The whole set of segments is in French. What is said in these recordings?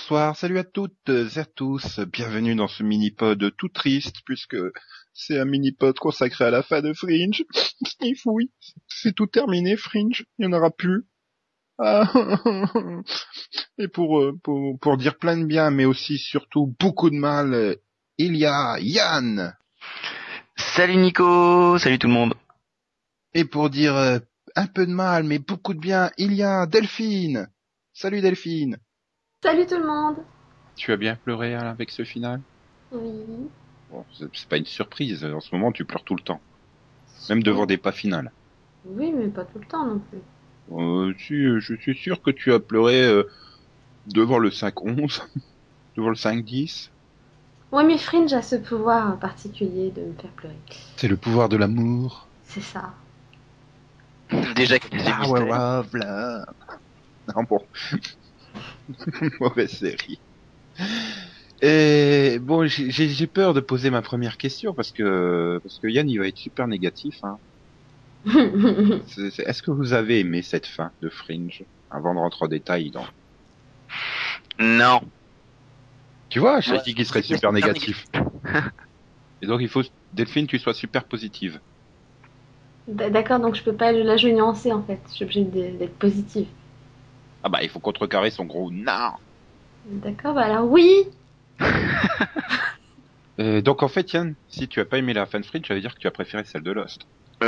bonsoir, salut à toutes et à tous, bienvenue dans ce mini-pod tout triste, puisque c'est un mini-pod consacré à la fin de Fringe. Oui, c'est tout terminé, Fringe, il n'y en aura plus. Ah. Et pour dire plein de bien, mais aussi surtout beaucoup de mal, il y a Yann. Salut Nico, salut tout le monde. Et pour dire un peu de mal, mais beaucoup de bien, il y a Delphine. Salut Delphine. Salut tout le monde. Tu as bien pleuré avec ce final? Oui. Bon, c'est pas une surprise, en ce moment tu pleures tout le temps. Même devant des pas finales. Oui, mais pas tout le temps non plus. Je suis sûr que tu as pleuré devant le 5-11, devant le 5-10. Ouais, mais Fringe a ce pouvoir particulier de me faire pleurer. C'est le pouvoir de l'amour. C'est ça. Déjà qu'il y a des mystères. Love, love. Non, bon. Mauvaise série. Et bon, j'ai peur de poser ma première question parce que Yann il va être super négatif. Hein. Est-ce que vous avez aimé cette fin de Fringe avant de rentrer en détail dans... Non. Tu vois, j'ai dit qu'il serait super négatif. Et donc il faut, Delphine, tu sois super positive. D'accord, donc je peux pas la jouer nuancée en fait. Je suis obligée d'être positive. Ah bah il faut contrecarrer son gros non. D'accord, bah alors oui. Donc en fait Yann, si tu as pas aimé la fin de Fringe, ça veut dire que tu as préféré celle de Lost.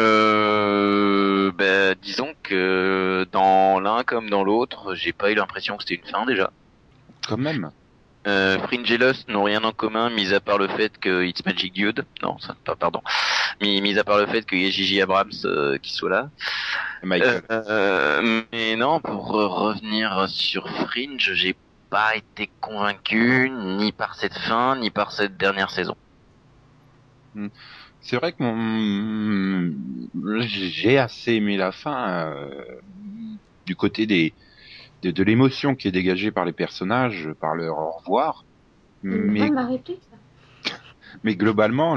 Disons que dans l'un comme dans l'autre, j'ai pas eu l'impression que c'était une fin déjà. Quand même. Fringe et Lost n'ont rien en commun, mis à part le fait que It's Magic Dude. Non, ça, pas, pardon. Mis à part le fait qu'il y ait Gigi Abrams qui soit là. Michael. Mais non, pour revenir sur Fringe, j'ai pas été convaincu ni par cette fin, ni par cette dernière saison. C'est vrai que j'ai assez aimé la fin du côté de l'émotion qui est dégagée par les personnages, par leur au revoir. Mais Ma réplique. Ça. mais globalement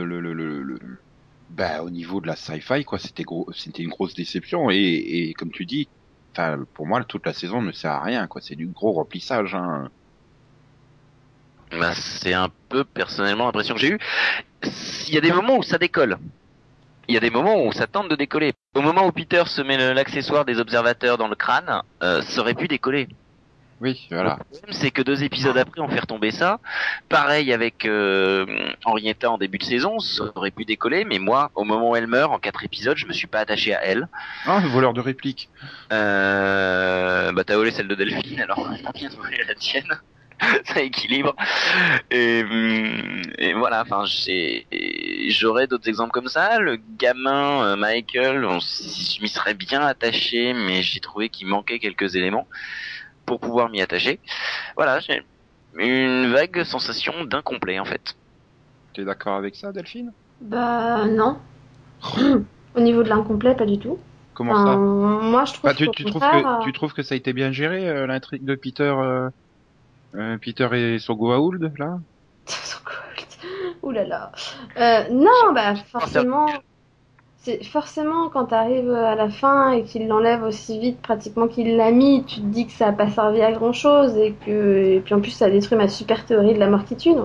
au niveau de la sci-fi quoi, c'était une grosse déception et comme tu dis, enfin pour moi toute la saison ne sert à rien quoi, c'est du gros remplissage hein. Bah, c'est un peu personnellement l'impression que j'ai eue. Il y a des moments où ça décolle. Il y a des moments où ça tente de décoller. Au moment où Peter se met l'accessoire des observateurs dans le crâne, ça aurait pu décoller. Oui, voilà. Le problème, c'est que 2 épisodes après, on fait retomber ça. Pareil avec Henrietta en début de saison, ça aurait pu décoller, mais moi, au moment où elle meurt, en 4 épisodes, je me suis pas attaché à elle. Ah, voleur de réplique. T'as volé celle de Delphine, alors t'as bien volé la tienne. Ça équilibre. Et voilà, enfin, j'aurais d'autres exemples comme ça. Le gamin Michael, je m'y serais bien attaché, mais j'ai trouvé qu'il manquait quelques éléments pour pouvoir m'y attacher. Voilà, j'ai une vague sensation d'incomplet en fait. T'es d'accord avec ça, Delphine? Bah non. Au niveau de l'incomplet, pas du tout. Comment ça? Moi, je trouve Tu trouves que ça a été bien géré l'intrigue de Peter et son Goa'uld là? Ouh là là. Non, bah forcément. C'est forcément quand t'arrives à la fin et qu'il l'enlève aussi vite, pratiquement qu'il l'a mis, tu te dis que ça a pas servi à grand chose et puis en plus ça détruit ma super théorie de la mort qui tue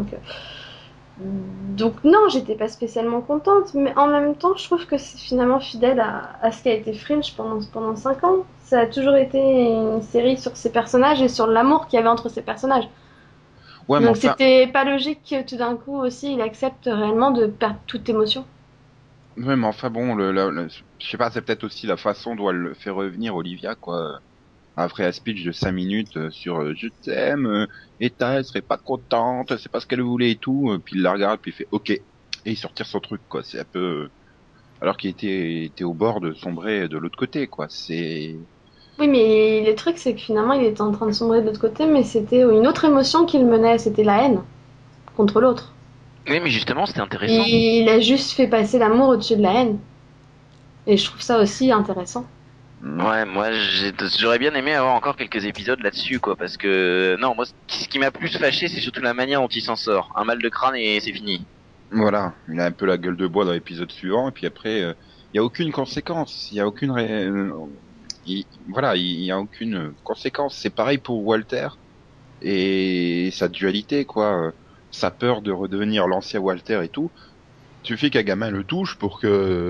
donc non, j'étais pas spécialement contente, mais en même temps je trouve que c'est finalement fidèle à ce qu'a été Fringe pendant 5 ans. Ça a toujours été une série sur ces personnages et sur l'amour qu'il y avait entre ces personnages. Ouais, Donc c'était pas logique que tout d'un coup aussi il accepte réellement de perdre toute émotion. Ouais, mais enfin bon, je sais pas, c'est peut-être aussi la façon dont elle le fait revenir Olivia, quoi. Après un speech de 5 minutes sur je t'aime, Eta, elle serait pas contente, c'est pas ce qu'elle voulait et tout, puis il la regarde, puis il fait ok, et il sortir son truc, quoi. C'est un peu, alors qu'il était au bord de sombrer de l'autre côté, quoi. C'est... Oui, mais le truc, c'est que finalement, il était en train de sombrer de l'autre côté, mais c'était une autre émotion qu'il menait, c'était la haine contre l'autre. Oui, mais justement, c'était intéressant. Il a juste fait passer l'amour au-dessus de la haine. Et je trouve ça aussi intéressant. Ouais, moi j'aurais bien aimé avoir encore quelques épisodes là-dessus, quoi, parce que non, moi ce qui m'a plus fâché, c'est surtout la manière dont il s'en sort. Un mal de crâne et c'est fini. Voilà, il a un peu la gueule de bois dans l'épisode suivant, et puis après, il y a aucune conséquence, il y a aucune voilà, il y a aucune conséquence. C'est pareil pour Walter. et sa dualité, quoi. Sa peur de redevenir l'ancien Walter et tout. Suffit qu'un gamin le touche pour que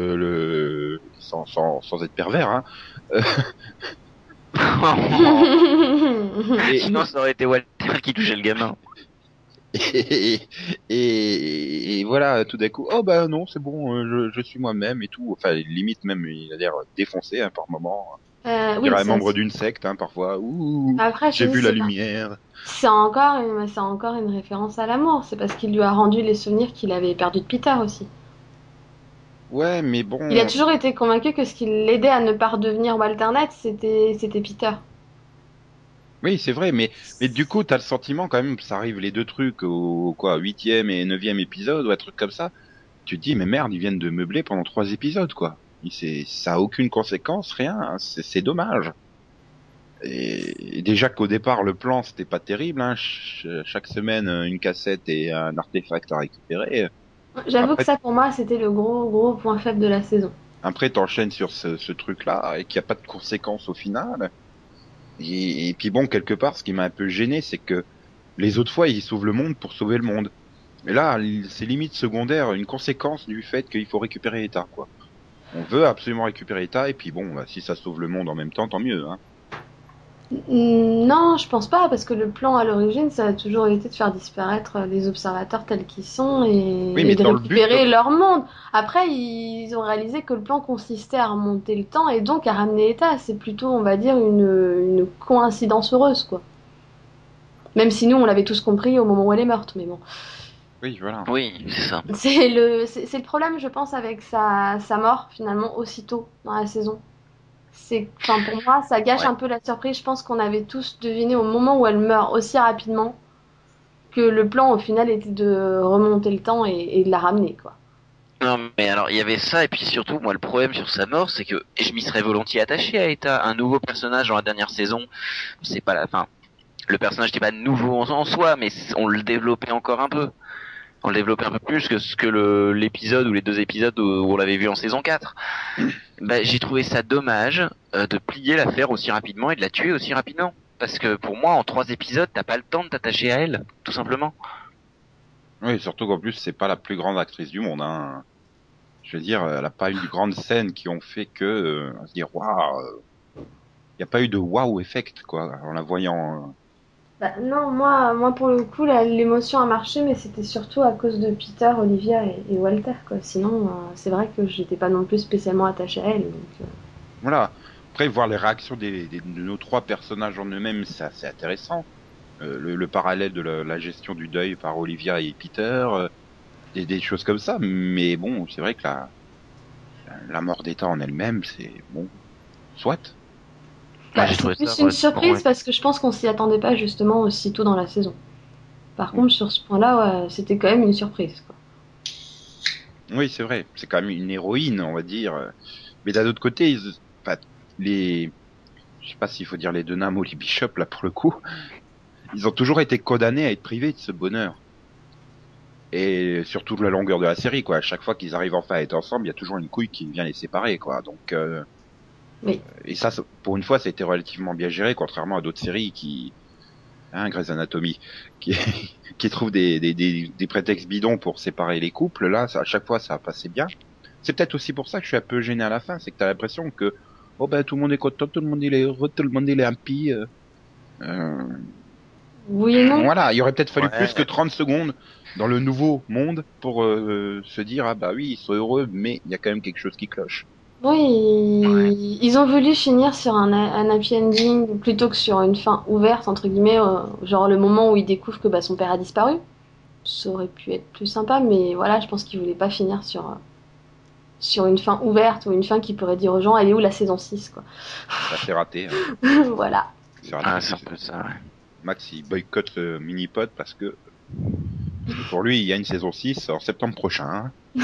sans être pervers, hein. euh, et, Sinon, ça aurait été Walter qui touchait le gamin. et, et voilà, tout d'un coup, oh bah non, c'est bon, je suis moi-même et tout. Enfin, limite même, il a l'air défoncé, hein, par moment. On Oui, dirait un ça. membre d'une secte, hein, parfois. Ouh, Après, je j'ai te dis, vu la lumière. c'est encore une référence à l'amour. C'est parce qu'il lui a rendu les souvenirs qu'il avait perdus de Peter aussi. Ouais, mais Il a bon, toujours été convaincu que ce qui l'aidait à ne pas redevenir Walter Net, c'était Peter. oui, c'est vrai, mais du coup, t'as le sentiment quand même, ça arrive les deux trucs au quoi, huitième et neuvième épisode ou un truc comme ça. Tu te dis, mais merde, ils viennent de meubler pendant 3 épisodes, quoi. Ça a aucune conséquence, rien. Hein, c'est dommage. Et déjà qu'au départ, le plan, c'était pas terrible. Hein, chaque semaine, une cassette et un artefact à récupérer. J'avoue que Après, ça, pour moi, c'était le gros point faible de la saison. après, t'enchaînes sur ce truc-là et qu'il n'y a pas de conséquences au final. Et puis bon, quelque part, ce qui m'a un peu gêné, c'est que les autres fois, ils sauvent le monde pour sauver le monde. Mais là, c'est limite secondaire, une conséquence du fait qu'il faut récupérer l'État, quoi. On veut absolument récupérer l'État, et puis bon, bah, si ça sauve le monde en même temps, tant mieux, hein. Non, je pense pas, parce que le plan à l'origine, ça a toujours été de faire disparaître les observateurs tels qu'ils sont Oui, et mais de dans le but, récupérer leur monde. Après, ils ont réalisé que le plan consistait à remonter le temps et donc à ramener l'État. C'est plutôt, on va dire, une coïncidence heureuse, quoi. Même si nous, on l'avait tous compris au moment où elle est morte, mais bon. oui, voilà. Oui, c'est ça. C'est le problème, je pense, avec sa mort, finalement, aussitôt dans la saison. Enfin, pour moi, ça gâche Ouais. un peu la surprise. Je pense qu'on avait tous deviné au moment où elle meurt aussi rapidement que le plan, au final, était de remonter le temps et de la ramener, quoi. Non, mais alors, il y avait ça, et puis surtout, moi, le problème sur sa mort, c'est que je m'y serais volontiers attaché à Eta. Un nouveau personnage dans la dernière saison, c'est pas la fin. Le personnage n'était pas nouveau en soi, mais on le développait encore un peu. On le développait un peu plus que ce que l'épisode ou les 2 épisodes où on l'avait vu en saison 4. Bah, j'ai trouvé ça dommage de plier l'affaire aussi rapidement et de la tuer aussi rapidement. Parce que pour moi, en 3 épisodes, t'as pas le temps de t'attacher à elle, tout simplement. Oui, surtout qu'en plus, c'est pas la plus grande actrice du monde, hein. Je veux dire, elle a pas eu de grandes scènes qui ont fait que, se dire, waouh, y a pas eu de waouh effect, quoi, en la voyant. Bah, non, moi, pour le coup, l'émotion a marché, mais c'était surtout à cause de Peter, Olivia et Walter, quoi. Sinon, c'est vrai que j'étais pas non plus spécialement attachée à elle. Donc, Voilà. Après, voir les réactions de nos trois personnages en eux-mêmes, c'est assez intéressant. Le parallèle de la gestion du deuil par Olivia et Peter, des choses comme ça. Mais bon, c'est vrai que la mort d'État en elle-même, c'est bon, soit. Moi, bah, j'ai c'est trouvé ça plus une relativement, surprise ouais. parce que je pense qu'on s'y attendait pas justement aussitôt dans la saison. Par contre, sur ce point-là, ouais, c'était quand même une surprise, quoi. Oui, c'est vrai. C'est quand même une héroïne, on va dire. Mais d'un autre côté, enfin, les, je sais pas s'il faut dire les deux Nam ou les Bishop là pour le coup, ils ont toujours été condamnés à être privés de ce bonheur. Et surtout de la longueur de la série, quoi. À chaque fois qu'ils arrivent enfin à être ensemble, il y a toujours une couille qui vient les séparer, quoi. Donc, Oui. et ça, pour une fois, ça a été relativement bien géré, contrairement à d'autres séries Grey's Anatomy, qui, qui trouvent des prétextes bidons pour séparer les couples. Là, à chaque fois, ça a passé bien. C'est peut-être aussi pour ça que je suis un peu gêné à la fin, c'est que t'as l'impression que, oh ben, tout le monde est content, tout le monde il est heureux, tout le monde il est happy. Euh, Oui et non. voilà, il aurait peut-être fallu plus que Ouais. 30 secondes dans le nouveau monde pour se dire, ah bah oui, ils sont heureux, mais il y a quand même quelque chose qui cloche. Oui, ils ont voulu finir sur un happy ending plutôt que sur une fin ouverte, entre guillemets, genre le moment où il découvre que bah, son père a disparu. Ça aurait pu être plus sympa, mais voilà, je pense qu'ils voulaient pas finir sur une fin ouverte ou une fin qui pourrait dire aux gens, elle est où la saison 6, quoi. Bah, c'est raté, hein. Voilà. C'est raté. Ah, c'est un peu ça, ouais. Max, il boycotte le mini-pod parce que pour lui, il y a une saison 6 en septembre prochain, hein.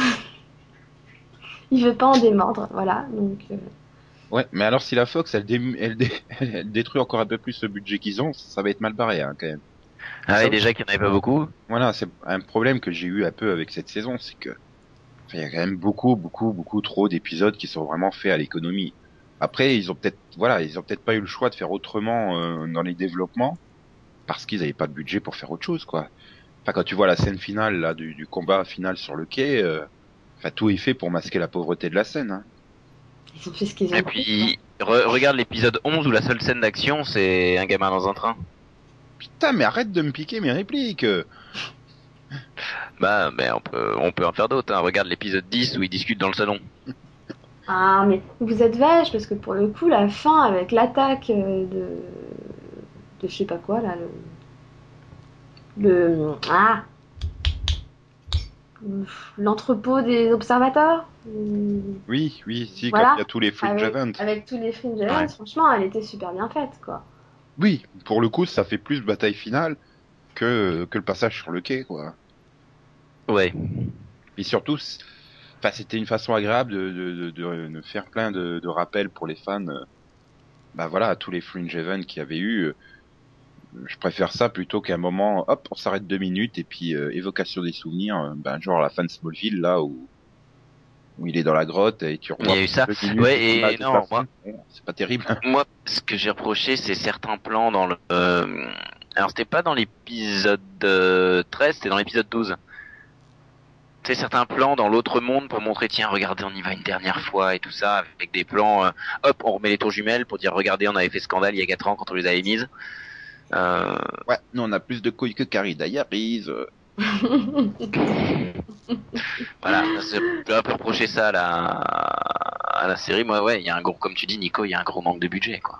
Il veut pas en démordre, voilà. Donc, Ouais, mais alors si la Fox, elle détruit encore un peu plus le budget qu'ils ont, ça va être mal barré, hein, quand même. Ah Ça, ouais, déjà qu'il n'y en avait pas beaucoup. voilà, c'est un problème que j'ai eu un peu avec cette saison, c'est que enfin, il y a quand même beaucoup trop d'épisodes qui sont vraiment faits à l'économie. Après, ils ont peut-être pas eu le choix de faire autrement dans les développements. parce qu'ils avaient pas de budget pour faire autre chose, quoi. Enfin, quand tu vois la scène finale là du combat final sur le quai, enfin tout est fait pour masquer la pauvreté de la scène. Hein. Ils ont fait ce qu'ils ont Et pu. puis, regarde l'épisode 11 où la seule scène d'action, c'est un gamin dans un train. Putain, mais arrête de me piquer mes répliques. Bah, mais on peut en faire d'autres, hein. Regarde l'épisode 10 où ils discutent dans le salon. Ah, mais vous êtes vache, parce que pour le coup, la fin avec l'attaque de je sais pas quoi, là, ah, l'entrepôt des observateurs. Oui, si, Voilà. quand il y a tous les fringe events. Avec tous les fringe events, Ouais. franchement, elle était super bien faite, quoi. Oui, pour le coup, ça fait plus bataille finale que le passage sur le quai, quoi. Ouais. Et surtout, enfin, c'était une façon agréable de faire plein de rappels pour les fans. Bah voilà, à tous les fringe events qu'il y avait eu. Je préfère ça plutôt qu'un moment, hop, on s'arrête 2 minutes et puis évocation des souvenirs, ben genre la fin de Smallville là où il est dans la grotte et tu Il y a eu ça. 2 minutes Ouais, de combat et de non, plafond. moi, Bon, c'est pas terrible. moi, ce que j'ai reproché, c'est certains plans dans le. Alors, c'était pas dans l'épisode 13, c'était dans l'épisode 12. Tu sais, certains plans dans l'autre monde pour montrer, tiens, regardez, on y va une dernière fois et tout ça, avec des plans, hop, on remet les tours jumelles pour dire, regardez, on avait fait scandale il y a 4 ans quand on les avait mises. Ouais, nous on a plus de couilles que Carrie Diaries. Voilà, j'ai un peu reproché ça à la série. Moi, ouais, il y a un gros, comme tu dis, Nico, il y a un gros manque de budget, quoi.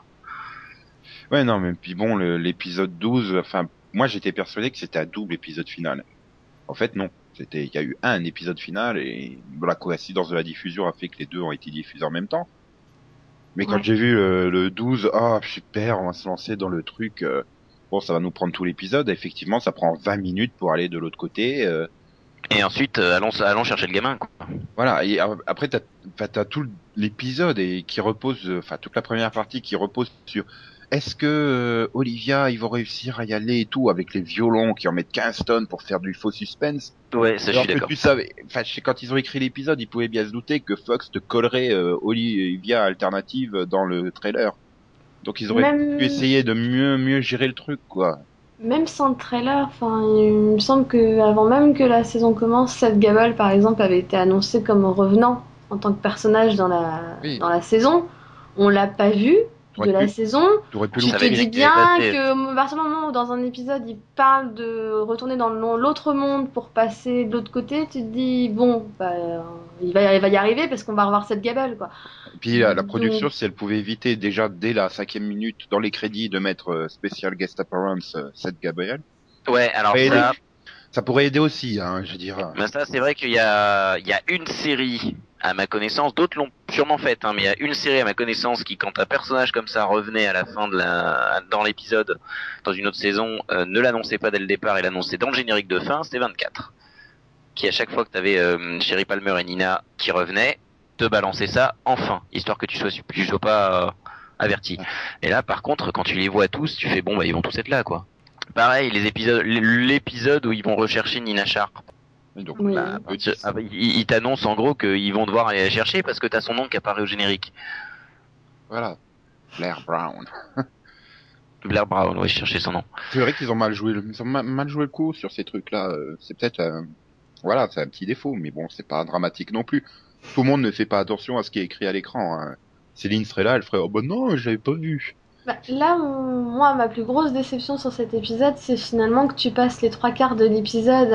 Ouais, non, mais puis bon, l'épisode 12, enfin, moi j'étais persuadé que c'était un double épisode final. En fait, non. Il y a eu un épisode final et la coïncidence de la diffusion a fait que les deux ont été diffusés en même temps. Mais quand Ouais. j'ai vu le 12, ah, super, on va se lancer dans le truc. Bon, ça va nous prendre tout l'épisode. Effectivement, ça prend 20 minutes pour aller de l'autre côté. Et ensuite, allons chercher le gamin, quoi. Voilà. Et après, t'as tout l'épisode et qui repose, enfin toute la première partie qui repose sur est-ce que Olivia, ils vont réussir à y aller et tout avec les violons qui en mettent 15 tonnes pour faire du faux suspense. Ouais, ça, je Alors suis que d'accord. tu savais, enfin, quand ils ont écrit l'épisode, ils pouvaient bien se douter que Fox te collerait Olivia alternative dans le trailer. Donc ils auraient Même, pu essayer de mieux gérer le truc, quoi. même sans le trailer, enfin, il me semble que avant même que la saison commence, Seth Gabel, par exemple, avait été annoncé comme revenant en tant que personnage Oui. dans la saison. On l'a pas vu de la saison. T'aurais pu Tu Ça te avait bien dis qu'il est bien passé. que à partir du moment où dans un épisode il parle de retourner dans l'autre monde pour passer de l'autre côté, tu te dis bon, bah, il va y arriver parce qu'on va revoir cette Gabel, quoi. Et puis la Donc, production, si elle pouvait éviter déjà dès la 5e minute dans les crédits de mettre Special Guest Appearance Seth Gabriel, Ouais, alors pourrait aider. ça, Ça pourrait aider aussi, hein, je veux dire. ben ça, c'est vrai il y a une série, à ma connaissance, d'autres l'ont sûrement faite, hein, mais il y a une série à ma connaissance qui, quand un personnage comme ça revenait à la fin dans l'épisode, dans une autre saison, ne l'annonçait pas dès le départ et l'annonçait dans le générique de fin, c'était 24. Qui à chaque fois que t'avais Sherry Palmer et Nina qui revenaient, te balançait ça enfin, histoire que tu sois pas averti. Et là, par contre, quand tu les vois tous, tu fais bon, bah ils vont tous être là, quoi. Pareil, l'épisode où ils vont rechercher Nina Sharp. Et donc, Oui. Bah, ils t'annoncent en gros qu'ils vont devoir aller la chercher parce que t'as son nom qui apparaît au générique. voilà. Blair Brown. Blair Brown, oui, je cherchais son nom. C'est vrai qu'ils ont mal joué, mal joué le coup sur ces trucs-là. C'est peut-être, voilà, c'est un petit défaut, mais bon, c'est pas dramatique non plus. Tout le monde ne fait pas attention à ce qui est écrit à l'écran. Hein. Céline serait là, elle ferait oh bah non, je l'avais pas vu. Bah, là, moi, ma plus grosse déception sur cet épisode, c'est finalement que tu passes les 3/4 de l'épisode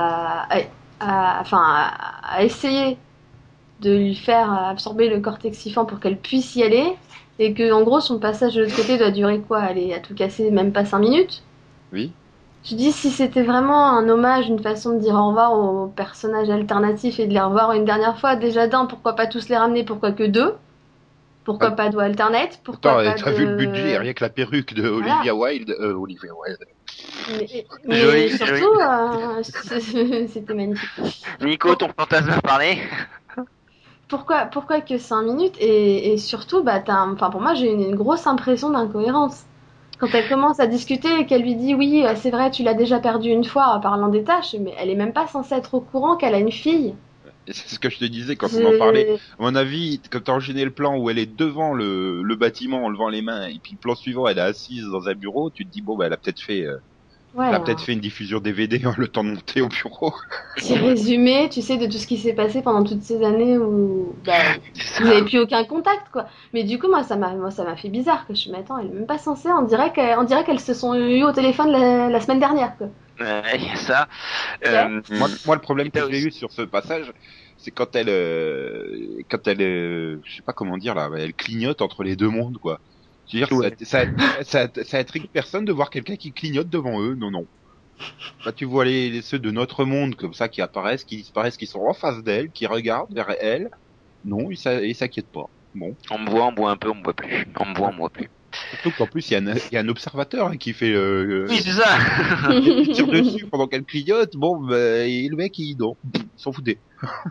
à essayer de lui faire absorber le cortex siphon pour qu'elle puisse y aller, et que en gros son passage de l'autre côté doit durer quoi? Aller à tout casser, même pas 5 minutes. Oui. Je dis si c'était vraiment un hommage, une façon de dire au revoir aux personnages alternatifs et de les revoir une dernière fois, déjà d'un, pourquoi pas tous les ramener, pourquoi que deux? Pourquoi Ah. pas de alternate? Pourquoi Attends, pas t'as de... vu le budget, rien que la perruque de Olivia Wilde, Olivia Wilde. Mais Joli, surtout, c'était magnifique. Nico, ton fantasme a parlé. Pourquoi que 5 minutes et surtout, bah, enfin, pour moi, j'ai une grosse impression d'incohérence. Quand elle commence à discuter et qu'elle lui dit oui, c'est vrai, tu l'as déjà perdu une fois en parlant des tâches, mais elle est même pas censée être au courant qu'elle a une fille. C'est ce que je te disais quand on en parlait. À mon avis, quand t'as enchaîné le plan où elle est devant le bâtiment en levant les mains, et puis le plan suivant, elle est assise dans un bureau, tu te dis, bon, bah, elle a peut-être fait, Ouais, elle a peut-être fait une diffusion DVD le temps de monter au bureau. petit résumé, tu sais, de tout ce qui s'est passé pendant toutes ces années où bah, C'est vous ça. n'avez plus aucun contact, quoi. Mais du coup, moi, ça m'a fait bizarre que je m'attends, elle est même pas censée. On dirait qu'elles se sont eues au téléphone la semaine dernière, quoi. Il y a ça. Ouais. Moi, le problème Et que t'as j'ai aussi- eu sur ce passage, c'est quand elle, je sais pas comment dire là, elle clignote entre les deux mondes, quoi. Je veux dire, Ouais. ça intrigue personne de voir quelqu'un qui clignote devant eux, non, non. Là, tu vois ceux de notre monde comme ça qui apparaissent, qui disparaissent, qui sont en face d'elle, qui regardent vers elle. Non, ils s'inquiètent pas. Bon. On me voit un peu, on me voit plus. On me voit, on me voit plus. Surtout qu'en plus, il y a un observateur hein, qui fait, Oui, c'est ça. qui tire dessus pendant qu'elle clignote. Bon, bah, et le mec, non, il s'en foutait.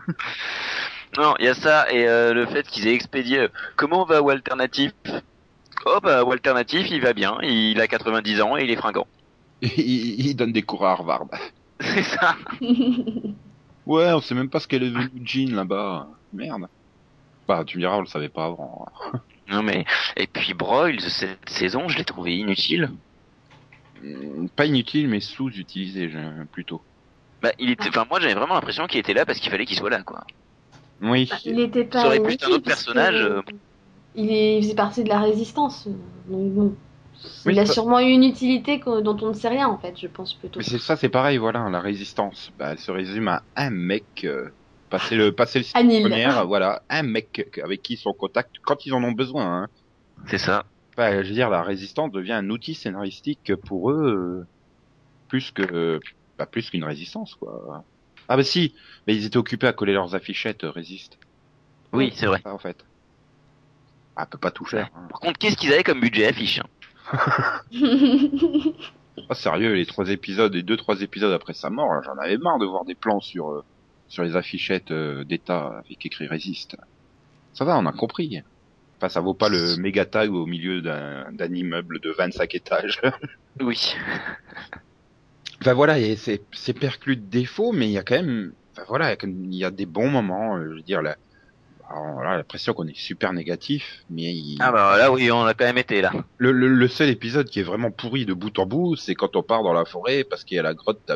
Non, il y a ça et le fait qu'ils aient expédié. Comment va Walternatif? Oh bah Walternatif, il va bien. Il a 90 ans et il est fringant. Il donne des cours à Harvard. C'est ça. Ouais, on sait même pas ce qu'elle est devenue Jean là-bas. Merde. Bah, tu me diras, on le savait pas avant. Non mais et puis Broyles cette saison, je l'ai trouvé inutile. Pas inutile, mais sous-utilisé, plutôt. Bah il était. Enfin moi j'avais vraiment l'impression qu'il était là parce qu'il fallait qu'il soit là quoi. Oui. Bah, il était Ça pas aurait pu être un inutile, autre personnage. il faisait partie de la résistance. Donc bon, Oui, il a ça- sûrement eu une utilité dont on ne sait rien, en fait, je pense plutôt. Mais c'est pareil, voilà, la résistance. Bah, elle se résume à un mec, passer le Anil. première, voilà, un mec avec qui ils sont en contact quand ils en ont besoin, hein. C'est ça. Enfin, je veux dire, la résistance devient un outil scénaristique pour eux, plus que, plus qu'une résistance, quoi. Ah bah si, mais ils étaient occupés à coller leurs affichettes, résiste. Oui, c'est vrai. Ça, en fait. Ah, peut pas tout faire. Hein. Par contre, qu'est-ce qu'ils avaient comme budget affiche Ah, sérieux, les 3 épisodes, et 2-3 épisodes après sa mort, là, j'en avais marre de voir des plans sur les affichettes d'État avec écrit résiste. Ça va, on a compris. Enfin, ça vaut pas le méga tag au milieu d'un immeuble de 25 étages. Oui. Enfin voilà, et c'est perclus de défauts, mais il y a quand même, enfin voilà, il y a des bons moments. Je veux dire, là, alors, là, l'impression qu'on est super négatif, mais Ah bah là oui, on a quand même été là. le seul épisode qui est vraiment pourri de bout en bout, c'est quand on part dans la forêt parce qu'il y a la grotte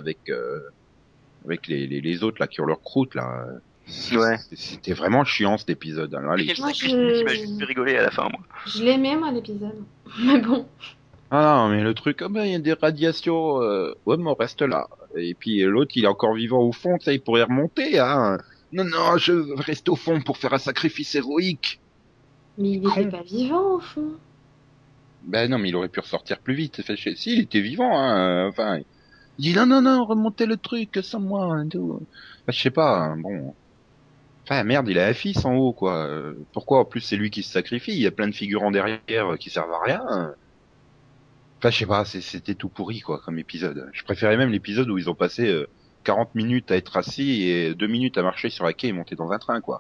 avec les autres là qui ont leur croûte là. Ouais. C'était vraiment chiant cet épisode. Hein. Là, les- Moi, Qui m'a juste fait rigoler à la fin moi. je l'aimais, moi, l'épisode. Mais bon. Ah non, mais le truc, oh ben, il y a des radiations, ouais, mais on reste là. Et puis l'autre, il est encore vivant au fond, ça, il pourrait remonter, hein. Non, non, je reste au fond pour faire un sacrifice héroïque. Mais il Con. était pas vivant, au fond. Ben non, mais il aurait pu ressortir plus vite. Enfin, si, il était vivant, hein. Enfin, il dit non, non, non, remontez le truc sans moi. Hein, tout. Enfin, je sais pas, hein, bon. Enfin, merde, il a un fils en haut, quoi. Pourquoi en plus c'est lui qui se sacrifie? Il y a plein de figurants derrière qui servent à rien. Enfin, je sais pas, c'était tout pourri, quoi, comme épisode. Je préférais même l'épisode où ils ont passé 40 minutes à être assis et 2 minutes à marcher sur la quai et monter dans un train, quoi.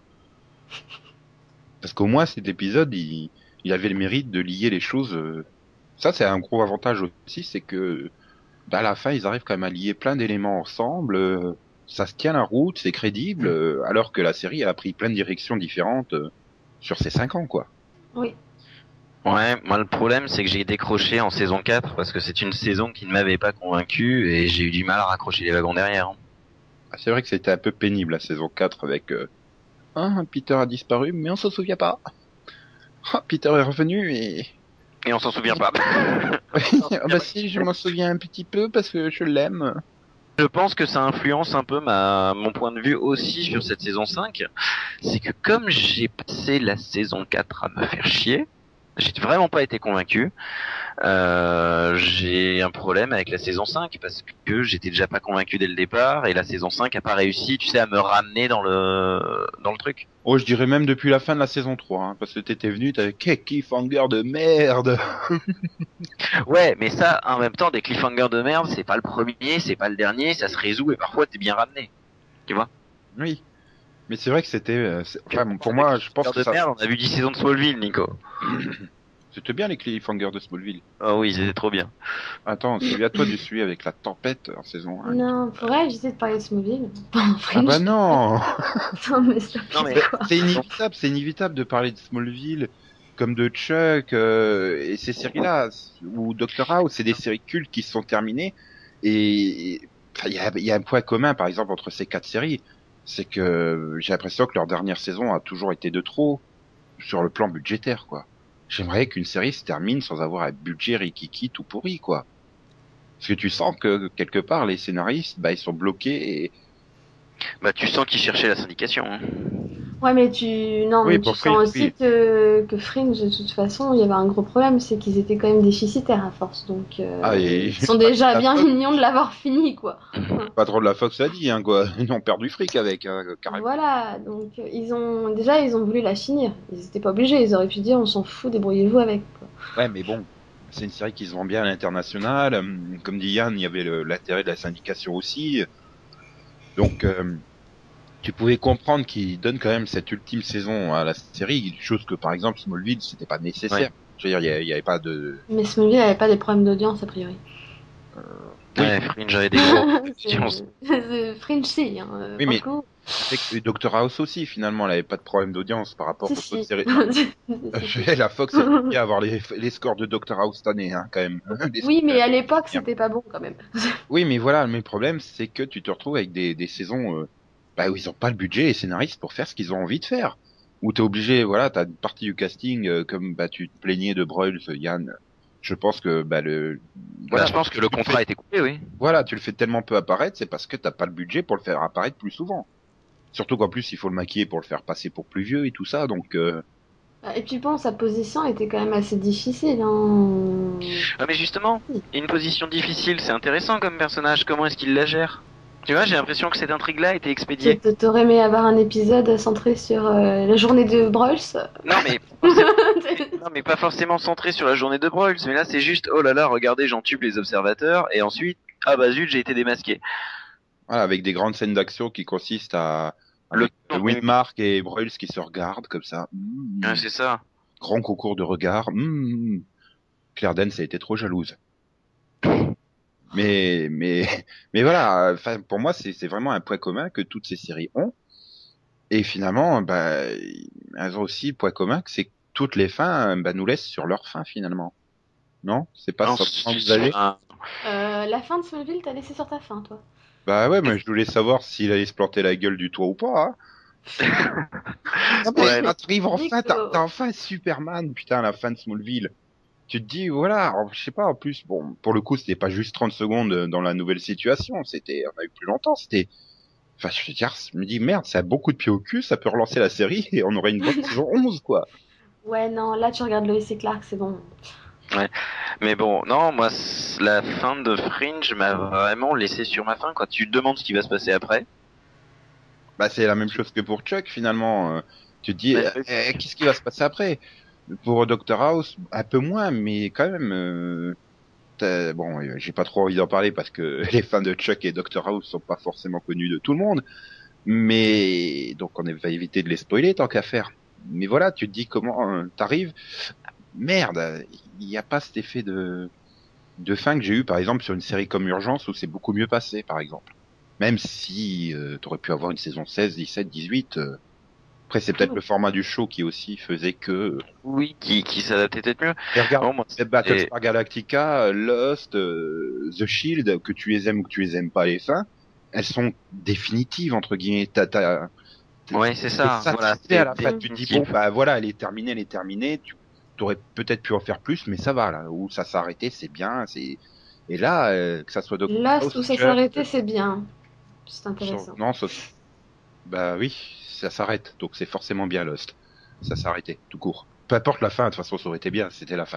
Parce qu'au moins, cet épisode, il avait le mérite de lier les choses. Ça, c'est un gros avantage aussi, c'est que, à la fin, ils arrivent quand même à lier plein d'éléments ensemble. Ça se tient la route, c'est crédible, alors que la série elle a pris plein de directions différentes sur ces 5 ans, quoi. Oui. Ouais, moi le problème c'est que j'ai décroché en saison 4 parce que c'est une saison qui ne m'avait pas convaincu et j'ai eu du mal à raccrocher les wagons derrière. Ah, c'est vrai que c'était un peu pénible la saison 4 avec Peter a disparu mais on s'en souvient pas. Ah, Peter est revenu et Et on s'en souvient pas. ah bah si, je m'en souviens un petit peu parce que je l'aime. Je pense que ça influence un peu mon point de vue aussi sur cette saison 5. C'est que comme j'ai passé la saison 4 à me faire chier, j'ai vraiment pas été convaincu. J'ai un problème avec la saison 5 parce que j'étais déjà pas convaincu dès le départ et la saison 5 a pas réussi, tu sais, à me ramener dans le truc. Oh, je dirais même depuis la fin de la saison 3, hein, parce que t'étais venu, t'avais quel cliffhanger de merde. Ouais, mais ça, en même temps, des cliffhangers de merde, c'est pas le premier, c'est pas le dernier, ça se résout et parfois t'es bien ramené. Tu vois? Oui. Mais c'est vrai que c'était, enfin, bon, pour moi, je pense que de ça, merde, on a vu 10 saisons de Smallville, Nico. C'était bien les cliffhangers de Smallville. Oh oui, c'était trop bien. Attends, souviens-toi du celui avec la tempête en saison 1. Non, pour elle, j'essaie de parler de Smallville. Pas en Ah bah Fringe. non! Non, mais ça Non, mais- fait quoi? C'est inévitable de parler de Smallville, comme de Chuck, et ces séries-là, ou Doctor House, c'est des séries cultes qui se sont terminées, enfin, il y a un point commun, par exemple, entre ces 4 séries, c'est que j'ai l'impression que leur dernière saison a toujours été de trop, sur le plan budgétaire, quoi. J'aimerais qu'une série se termine sans avoir un budget rikiki tout pourri, quoi. Parce que tu sens que, quelque part, les scénaristes, bah, ils sont bloqués. Bah, tu sens qu'ils cherchaient la syndication. Hein. Ouais, mais non, Oui, mais pour tu sens Fringe, aussi oui. que Fringe, de toute façon, il y avait un gros problème, c'est qu'ils étaient quand même déficitaires à force. Donc, Ah, et ils sont déjà la bien Fox, mignons de l'avoir fini, quoi. le patron de la Fox l'a dit, hein, quoi. Ils ont perdu fric avec, hein, carrément. Voilà, donc ils ont voulu la finir. Ils étaient pas obligés, ils auraient pu dire on s'en fout, débrouillez-vous avec, quoi. Ouais, mais bon, c'est une série qui se vend bien à l'international. Comme dit Yann, il y avait l'intérêt de la syndication aussi. Donc, tu pouvais comprendre qu'ils donnent quand même cette ultime saison à la série, chose que par exemple Smallville, c'était pas nécessaire. Ouais. Je veux dire, il y avait pas de. Mais Smallville avait pas des problèmes d'audience, a priori. Oui. Ouais, Fringe avait des gros audiences. C'est Fringe, si, hein, Oui, pour mais le coup. c'est que Doctor House aussi, finalement, elle avait pas de problème d'audience par rapport Si, aux autres si. séries. Si, si. La Fox elle aime bien avoir les scores de Doctor House cette année, hein, quand même. Oui, mais à l'époque, c'était pas bon, quand même. Oui, mais voilà, le problème, c'est que tu te retrouves avec des saisons bah, où ils ont pas le budget et les scénaristes pour faire ce qu'ils ont envie de faire. Où t'es obligé, voilà, t'as une partie du casting, comme bah tu te plaignais de Broyles, Yann. Je pense que bah Bah, voilà, je pense que le tu le contrat a fais, été coupé, oui. voilà, tu le fais tellement peu apparaître, c'est parce que t'as pas le budget pour le faire apparaître plus souvent. Surtout qu'en plus il faut le maquiller pour le faire passer pour plus vieux et tout ça, donc Et puis bon, sa position était quand même assez difficile, hein. Ah, mais justement, une position difficile, c'est intéressant comme personnage. Comment est-ce qu'il la gère? Tu vois, j'ai l'impression que cette intrigue-là a été expédiée. T'aurais aimé avoir un épisode centré sur la journée de Broyles? Non, mais non, mais pas forcément centré sur la journée de Broyles. Mais là, c'est juste, oh là là, regardez, j'entube les observateurs. Et ensuite, ah bah zut, j'ai été démasqué. voilà, avec des grandes scènes d'action qui consistent à Le avec Windmark et Broyles qui se regardent comme ça. Ah, c'est ça. Grand concours de regard. Claire Danes a été trop jalouse. Mais, mais, mais voilà, enfin, pour moi, c'est vraiment un point commun que toutes ces séries ont. Et finalement, bah, elles ont aussi le point commun que c'est que toutes les fins, bah, nous laissent sur leur fin, finalement. Non? C'est pas Non, ça que vous avez? La fin de Smallville, t'as laissé sur ta fin, toi. Bah ouais, mais je voulais savoir s'il allait se planter la gueule du toit ou pas, hein. Non, mais Ouais. t'arrives enfin, Victor. t'as enfin Superman, putain, à la fin de Smallville. Tu te dis, voilà, alors, je sais pas, en plus, bon, pour le coup, c'était pas juste 30 secondes dans la nouvelle situation, on a eu plus longtemps, enfin, je veux dire, je me dis, merde, ça a beaucoup de pieds au cul, ça peut relancer la série et on aurait une bonne saison 11, quoi. Ouais, non, là, tu regardes Lois et Clark, c'est bon. Mais bon, non, moi, la fin de Fringe m'a vraiment laissé sur ma faim, quoi. Tu te demandes ce qui va se passer après. Bah, c'est la même chose que pour Chuck, finalement. Tu te dis, Ouais. qu'est-ce qui va se passer après? Pour Doctor House, un peu moins, mais quand même, bon, j'ai pas trop envie d'en parler parce que les fans de Chuck et Doctor House sont pas forcément connus de tout le monde. Mais donc on va éviter de les spoiler tant qu'à faire. Mais voilà, tu te dis comment t'arrives. Merde, il n'y a pas cet effet de fin que j'ai eu par exemple sur une série comme Urgence où c'est beaucoup mieux passé par exemple. Même si t'aurais pu avoir une saison 16, 17, 18. Après c'est peut-être le format du show qui aussi faisait que. Oui, qui s'adaptait peut-être mieux. Et regarde, Bon, moi, Battlestar Galactica, Lost, The Shield, que tu les aimes ou que tu les aimes pas les fins, elles sont définitives entre guillemets. ouais, c'est ça. Voilà, Satisfait à la fin. c'est Tu te dis définitif. bon bah voilà, elle est terminée. Tu aurais peut-être pu en faire plus, mais ça va là. Où ça s'est arrêté, c'est bien. Et là que ça soit Doctor Là, House, où ça Chuck, s'arrêtait, c'est bien. C'est intéressant. non, bah oui, ça s'arrête. Donc c'est forcément bien Lost. Ça s'est arrêté, tout court. Peu importe la fin, de toute façon, ça aurait été bien. C'était la fin.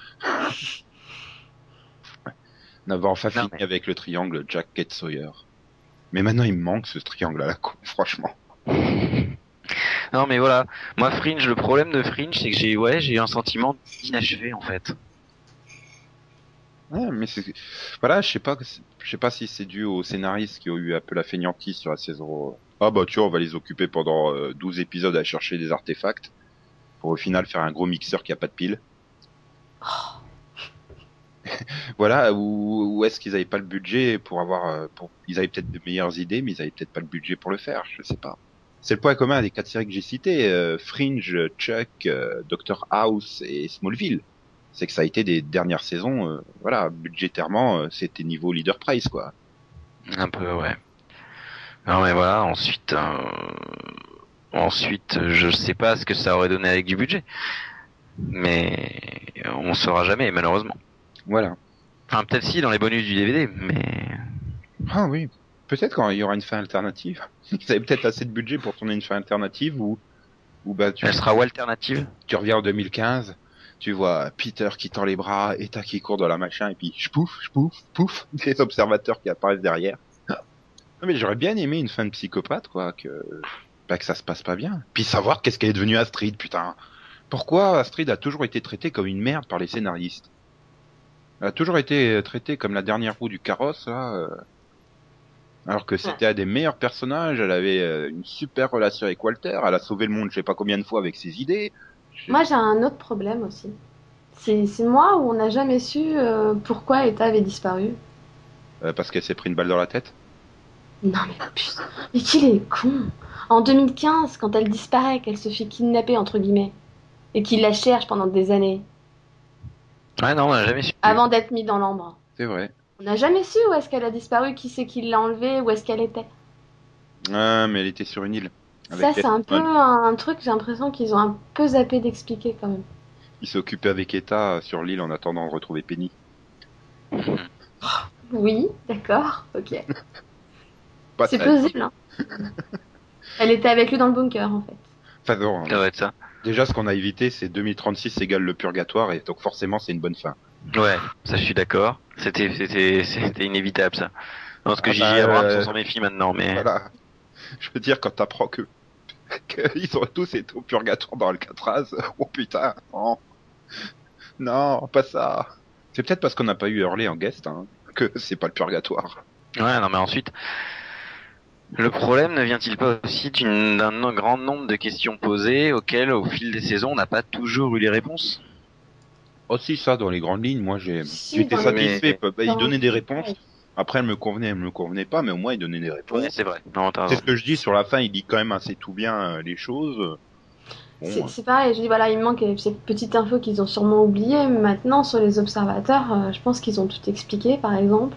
On avait enfin Non, fini mais- avec le triangle Jack, Kate, Sawyer. Mais maintenant, il me manque ce triangle à la con, franchement. Non, mais voilà. Moi, Fringe, le problème de Fringe, c'est que j'ai eu un sentiment d'inachevé, en fait. Ouais, mais voilà, je sais pas si c'est dû aux scénaristes qui ont eu un peu la fainéantise sur la saison. Ah bah tu vois, on va les occuper pendant 12 épisodes à chercher des artefacts pour au final faire un gros mixeur qui a pas de pile. Voilà, ou est-ce qu'ils avaient pas le budget pour avoir, ils avaient peut-être de meilleures idées, mais ils avaient peut-être pas le budget pour le faire, je sais pas. C'est le point commun des 4 séries que j'ai citées, Fringe, Chuck, Doctor House et Smallville. C'est que ça a été des dernières saisons, voilà, budgétairement, c'était niveau Leader Price, quoi. Un peu, ouais. Non mais voilà, ensuite, je sais pas ce que ça aurait donné avec du budget, mais on saura jamais, malheureusement. Voilà. Enfin, peut-être si dans les bonus du DVD, mais Ah oui, peut-être quand il y aura une fin alternative. Ils avaient peut-être assez de budget pour tourner une fin alternative ou bah elle sera où alternative? tu reviens en 2015, tu vois Peter qui tend les bras, Eta qui court dans la machin, et puis pouf, des observateurs qui apparaissent derrière. Non, mais j'aurais bien aimé une fin de psychopathe, quoi, que ça se passe pas bien. Puis savoir qu'est-ce qu'elle est devenue Astrid, putain. Pourquoi Astrid a toujours été traitée comme une merde par les scénaristes? Elle a toujours été traitée comme la dernière roue du carrosse, là, alors que c'était un des meilleurs personnages, elle avait une super relation avec Walter, elle a sauvé le monde je sais pas combien de fois avec ses idées. Moi, j'ai un autre problème aussi. C'est moi où on n'a jamais su pourquoi Eta avait disparu. Parce qu'elle s'est pris une balle dans la tête. Non mais putain, mais qu'il est con. En 2015, quand elle disparaît, qu'elle se fait kidnapper entre guillemets, et qu'il la cherche pendant des années, ouais non, on a jamais su. avant d'être mis dans l'ambre. C'est vrai. On n'a jamais su où est-ce qu'elle a disparu, qui c'est qui l'a enlevée, où est-ce qu'elle était. Ah, mais elle était sur une île. Ça, c'est un peu un truc, j'ai l'impression qu'ils ont un peu zappé d'expliquer quand même. Il s'est occupé avec Eta sur l'île en attendant de retrouver Penny. Oui, d'accord, ok. Pas C'est très. plausible, hein. Elle était avec lui dans le bunker, en fait. Enfin, non, Ça doit être ça. déjà, ce qu'on a évité, c'est 2036 égale le purgatoire, et donc forcément, c'est une bonne fin. Ouais, ça je suis d'accord. C'était inévitable ça. Non, ce que J.J. bah, Abrams s'en méfie maintenant, mais Voilà. Je veux dire, quand t'apprends qu'ils ont tous été au purgatoire dans Alcatraz, oh putain, non. Non, pas ça. C'est peut-être parce qu'on n'a pas eu Hurley en guest, hein, que c'est pas le purgatoire. ouais, non mais ensuite, le problème ne vient-il pas aussi d'un grand nombre de questions posées auxquelles, au fil des saisons, on n'a pas toujours eu les réponses? Aussi, ça, dans les grandes lignes, moi, Si, j'étais dans satisfait. les- Il dans- donnait des réponses. Après, elle me convenait pas, mais au moins, il donnait des réponses. Ouais, c'est vrai. Non, t'as C'est raison. ce que je dis sur la fin, il dit quand même assez tout bien les choses. Bon, C'est pareil, je dis voilà, il me manque cette petite info qu'ils ont sûrement oubliée. Mais maintenant, sur les observateurs, je pense qu'ils ont tout expliqué, par exemple.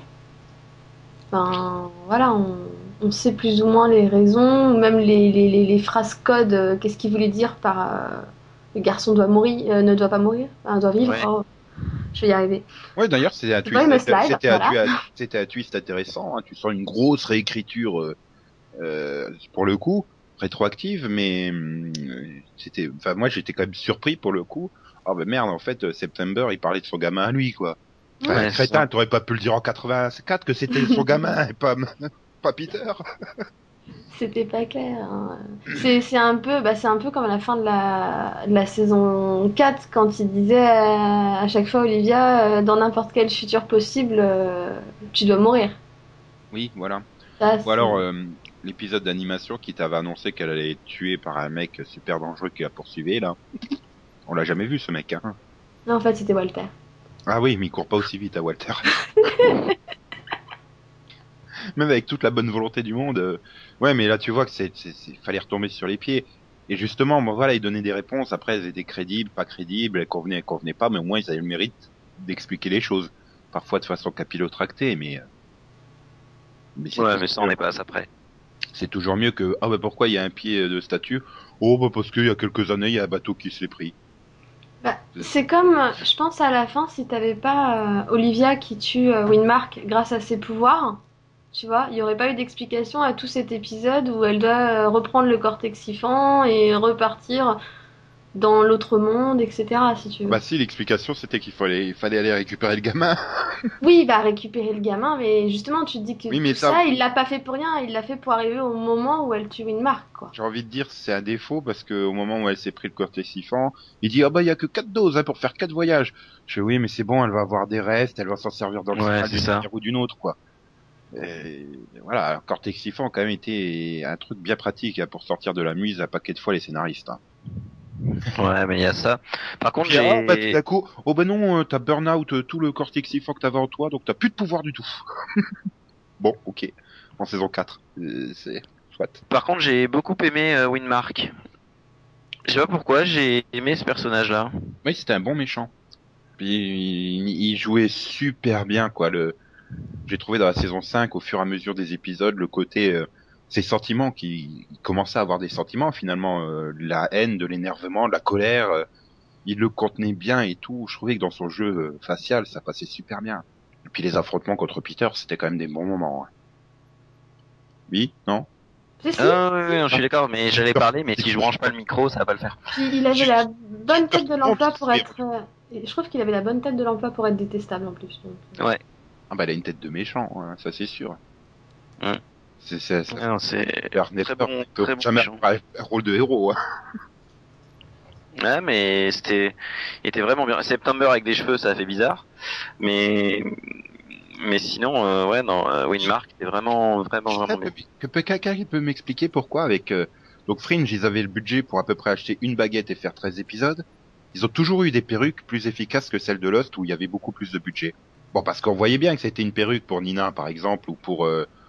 Enfin, voilà, on sait plus ou moins les raisons, ou même les phrases code, qu'est-ce qu'ils voulaient dire par le garçon doit mourir, ne doit pas mourir, enfin, doit vivre. Ouais. Oh, je vais y arriver. ouais, d'ailleurs, c'était un C'est pas une slide, c'était un twist intéressant. Hein. Tu sens une grosse réécriture pour le coup, rétroactive, mais c'était, enfin, moi, j'étais quand même surpris pour le coup. Ah ben merde, en fait, September, il parlait de son gamin à lui, quoi. Enfin, Ouais, c'est crétin, ça. t'aurais pas pu le dire en 84 que c'était son gamin et pas Peter. C'était pas clair, hein. C'est un peu, c'est un peu comme à la fin de la saison 4 quand il disait à chaque fois Olivia, dans n'importe quel futur possible, tu dois mourir. Oui, voilà. Ça, Ou alors l'épisode d'animation qui t'avait annoncé qu'elle allait être tuée par un mec super dangereux qui la poursuivait là. On l'a jamais vu ce mec, hein. Non, en fait, c'était Walter. Ah oui, mais il court pas aussi vite à Walter. Même avec toute la bonne volonté du monde. Ouais, mais là tu vois que fallait retomber sur les pieds. Et justement, bon, voilà, ils donnaient des réponses. Après, elles étaient crédibles, pas crédibles, elles convenaient pas, mais au moins ils avaient le mérite d'expliquer les choses. Parfois de façon capillotractée, mais Ouais, mais ça on est pas après. c'est toujours mieux que ah bah pourquoi il y a un pied de statue. Oh bah parce qu'il y a quelques années il y a un bateau qui se l'est pris. C'est comme, je pense à la fin, si t'avais pas Olivia qui tue Winmark grâce à ses pouvoirs, tu vois, il y aurait pas eu d'explication à tout cet épisode où elle doit reprendre le cortexifant et repartir dans l'autre monde, etc., si tu veux. Bah si, l'explication c'était il fallait aller récupérer le gamin. Oui, il va récupérer le gamin, mais justement, tu te dis que Oui, mais tout ça- ça, il l'a pas fait pour rien, il l'a fait pour arriver au moment où elle tue Winmark, quoi. J'ai envie de dire c'est un défaut parce que au moment où elle s'est pris le cortexifant, il dit ah bah il y a que 4 doses hein, pour faire 4 voyages. Je fais oui mais c'est bon, elle va avoir des restes, elle va s'en servir dans le Ouais, chemin c'est d'une ça. manière ou d'une autre quoi. Et voilà, alors, cortexifant a quand même été un truc bien pratique hein, pour sortir de la muse un paquet de fois les scénaristes. Hein. Ouais, mais il y a ça. Par contre, Puis, ah, bah, tout j'ai... d'un coup, oh ben non, t'as burn-out tout le cortexifant que t'avais en toi, donc t'as plus de pouvoir du tout. Bon, ok. En saison 4. C'est chouette. Par contre, j'ai beaucoup aimé Windmark. Je sais pas pourquoi, j'ai aimé ce personnage-là. Oui, c'était un bon méchant. Puis il jouait super bien, quoi. J'ai trouvé dans la saison 5, au fur et à mesure des épisodes, le côté, ses sentiments, qui il commençait à avoir des sentiments finalement, la haine, de l'énervement, de la colère, il le contenait bien et tout. Je trouvais que dans son jeu facial, ça passait super bien. Et puis les affrontements contre Peter, c'était quand même des bons moments. Hein. Oui, non? Si, si. Ah oui, oui, non, je Ah, suis d'accord, mais j'allais non, parler, mais si je branche pas le micro, ça va pas le faire. Puis il avait la bonne tête de l'emploi pour mais- être. Je trouve qu'il avait la bonne tête de l'emploi pour être détestable en plus. Donc. Ouais. Ah bah il a une tête de méchant, hein, ça c'est sûr. Hum. Ça Ouais, non, c'est Claire Network, très bon, il peut très bon jamais méchant. avoir un rôle de héros. Hein. Ouais, mais il était vraiment bien. September avec des cheveux, ça fait bizarre, mais sinon, ouais, non, Windmark était vraiment bien. Quelqu'un qui peut m'expliquer pourquoi avec donc Fringe, ils avaient le budget pour à peu près acheter une baguette et faire 13 épisodes. Ils ont toujours eu des perruques plus efficaces que celles de Lost où il y avait beaucoup plus de budget. Bon, parce qu'on voyait bien que c'était une perruque pour Nina par exemple ou pour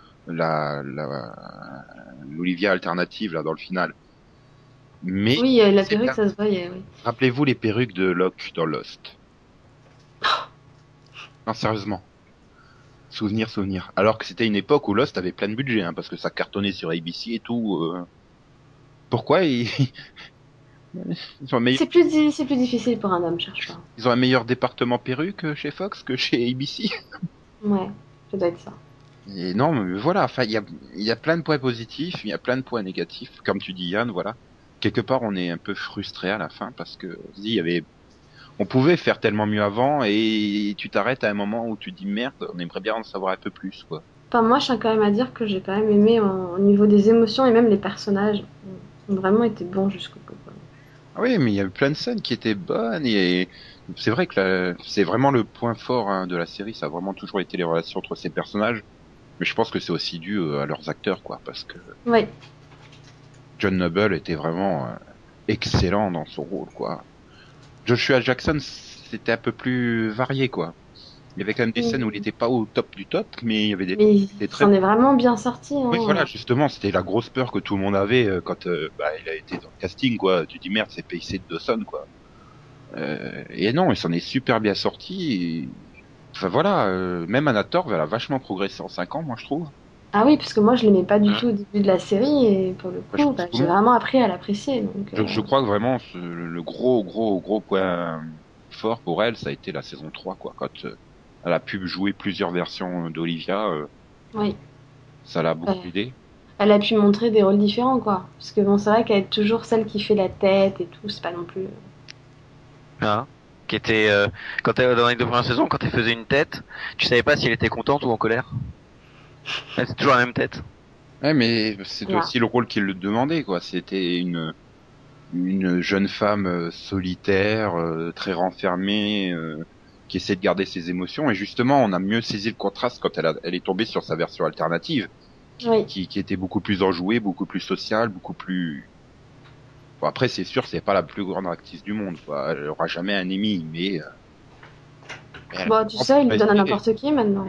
l'Olivia alternative là dans le final. Mais Oui, la c'est perruque, bien. ça se voyait, oui. Rappelez-vous les perruques de Locke dans Lost. Non, sérieusement. Souvenir. Alors que c'était une époque où Lost avait plein de budget, hein, parce que ça cartonnait sur ABC et tout. Pourquoi ils ont C'est plus difficile pour un homme, cherche pas. ils ont un meilleur département perruque chez Fox que chez ABC? Ouais, ça doit être ça. Et non, mais voilà, enfin, il y a plein de points positifs, il y a plein de points négatifs, comme tu dis Yann, voilà. Quelque part, on est un peu frustré à la fin parce que on se dit, on pouvait faire tellement mieux avant et tu t'arrêtes à un moment où tu te dis merde, on aimerait bien en savoir un peu plus, quoi. Enfin, moi, je tiens quand même à dire que j'ai quand même aimé au niveau des émotions et même les personnages ont vraiment été bons jusqu'au bout, quoi. Ah oui, mais il y a eu plein de scènes qui étaient bonnes et c'est vrai que c'est vraiment le point fort hein, de la série. Ça a vraiment toujours été les relations entre ces personnages. Mais je pense que c'est aussi dû à leurs acteurs, quoi, parce que Oui, John Noble était vraiment excellent dans son rôle, quoi. Joshua Jackson, c'était un peu plus varié, quoi. Il y avait quand même des scènes où il était pas au top du top, mais il y avait des mais qui il étaient très s'en est bons. vraiment bien sorti, Oui, voilà, hein. justement, c'était la grosse peur que tout le monde avait quand il a été dans le casting, quoi. Tu dis merde, c'est Pacey Dawson, quoi. Et non, il s'en est super bien sorti. Enfin voilà, même Anna Torv, elle a vachement progressé en 5 ans, moi je trouve. Ah oui, parce que moi, je l'aimais pas du Hum. tout au début de la série et pour le Bah, je coup, pense que tout le j'ai monde. vraiment appris à l'apprécier. Donc, Je crois que vraiment le gros point fort pour elle, ça a été la saison 3 quoi. Quand elle a pu jouer plusieurs versions d'Olivia, oui. ça l'a beaucoup Ouais. aidé. Elle a pu montrer des rôles différents, quoi. Parce que bon, c'est vrai qu'elle est toujours celle qui fait la tête et tout, c'est pas non plus. Hein, qui était quand elle dans les 2 premières saisons, quand elle faisait une tête, tu savais pas si elle était contente ou en colère. Elle c'est toujours la même tête. Ouais, mais c'était Voilà. aussi le rôle qu'il le demandait quoi. C'était une jeune femme solitaire, très renfermée, qui essaie de garder ses émotions. Et justement, on a mieux saisi le contraste quand elle est tombée sur sa version alternative, Oui. qui était beaucoup plus enjouée, beaucoup plus sociale, beaucoup plus. Bon, après, c'est sûr, c'est pas la plus grande actrice du monde, quoi. Elle aura jamais un Emmy, mais elle a Bon, tu vraiment sais, il le donne à progressé. n'importe qui maintenant.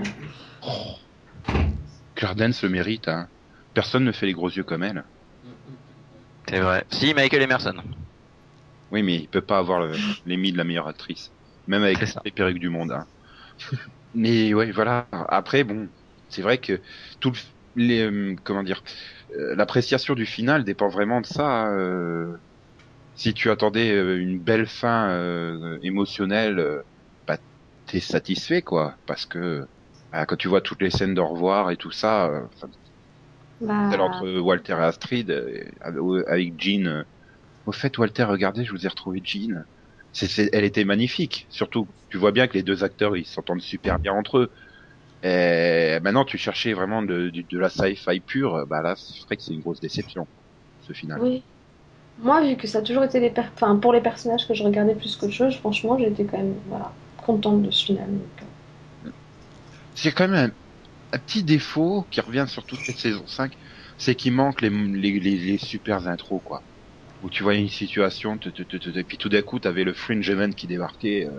Claire Danes le mérite, hein. Personne ne fait les gros yeux comme elle. C'est vrai. Si, Michael Emerson. Oui, mais il peut pas avoir l'Emmy de la meilleure actrice, même avec C'est ça. les perruques du monde. Hein. Mais ouais, voilà. Après, bon, c'est vrai que tout les comment dire, l'appréciation du final dépend vraiment de ça. Si tu attendais une belle fin émotionnelle, bah t'es satisfait quoi, parce que quand tu vois toutes les scènes d'au revoir et tout ça, celle Bah, entre Walter et Astrid avec Jean. Au fait, Walter, regardez, je vous ai retrouvé Jean. Elle était magnifique. Surtout, tu vois bien que les deux acteurs, ils s'entendent super bien entre eux. Et maintenant, tu cherchais vraiment de la sci-fi pure. Bah là, c'est vrai que c'est une grosse déception, ce final. oui. Moi, vu que ça a toujours été enfin, pour les personnages que je regardais plus qu'autre chose, franchement, j'étais quand même, voilà, contente de ce final. Donc, C'est quand même un petit défaut qui revient sur toute cette saison 5, c'est qu'il manque les super intros, quoi. où tu voyais une situation, et puis tout d'un coup, t'avais le Fringe Event qui débarquait.